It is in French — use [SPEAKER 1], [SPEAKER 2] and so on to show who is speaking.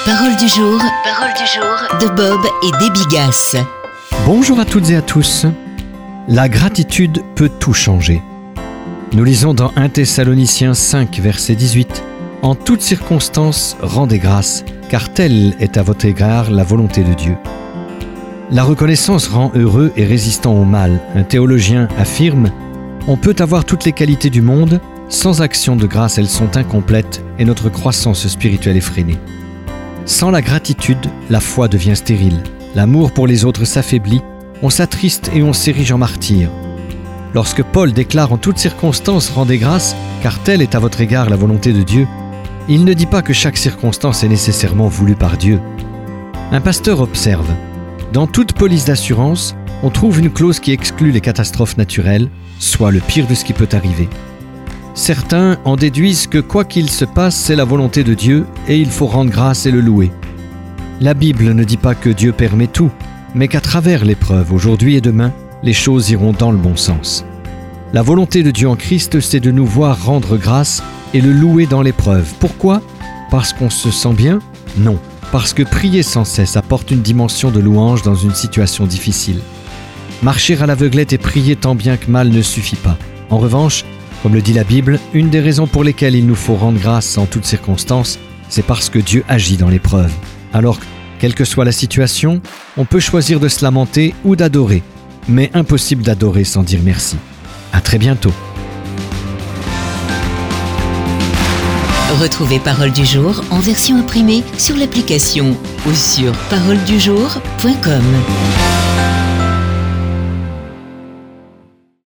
[SPEAKER 1] Parole du jour de Bob et Debbie Gass.
[SPEAKER 2] Bonjour à toutes et à tous. La gratitude peut tout changer. Nous lisons dans 1 Thessaloniciens 5, verset 18. « En toutes circonstances, rendez grâce, car telle est à votre égard la volonté de Dieu. » La reconnaissance rend heureux et résistant au mal. Un théologien affirme « On peut avoir toutes les qualités du monde, sans action de grâce elles sont incomplètes et notre croissance spirituelle est freinée. » Sans la gratitude, la foi devient stérile. L'amour pour les autres s'affaiblit, on s'attriste et on s'érige en martyr. Lorsque Paul déclare en toutes circonstances « Rendez grâce, car telle est à votre égard la volonté de Dieu », il ne dit pas que chaque circonstance est nécessairement voulue par Dieu. Un pasteur observe « Dans toute police d'assurance, on trouve une clause qui exclut les catastrophes naturelles, soit le pire de ce qui peut arriver. Certains en déduisent que quoi qu'il se passe, c'est la volonté de Dieu et il faut rendre grâce et le louer. La Bible ne dit pas que Dieu permet tout, mais qu'à travers l'épreuve, aujourd'hui et demain, les choses iront dans le bon sens. La volonté de Dieu en Christ, c'est de nous voir rendre grâce et le louer dans l'épreuve. Pourquoi ? Parce qu'on se sent bien ? Non, parce que prier sans cesse apporte une dimension de louange dans une situation difficile. Marcher à l'aveuglette et prier tant bien que mal ne suffit pas. En revanche, comme le dit la Bible, une des raisons pour lesquelles il nous faut rendre grâce en toutes circonstances, c'est parce que Dieu agit dans l'épreuve. Alors, quelle que soit la situation, on peut choisir de se lamenter ou d'adorer, mais impossible d'adorer sans dire merci. À très bientôt.
[SPEAKER 1] Retrouvez Parole du jour en version imprimée sur l'application ou sur paroledujour.com.